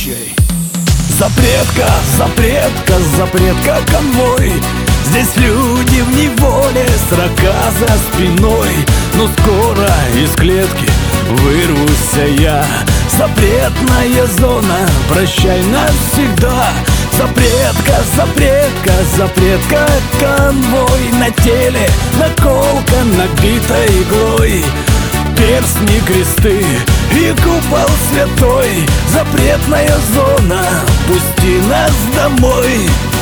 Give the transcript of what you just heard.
Прощай. Запретка, запретка, запретка, конвой. Здесь люди в неволе, строка за спиной. Но скоро из клетки вырвусь я. Запретная зона, прощай навсегда. Запретка, запретка, запретка, конвой. На теле наколка, набита иглой. Перстни, кресты и купол святой. Запретная зона, пусти нас домой.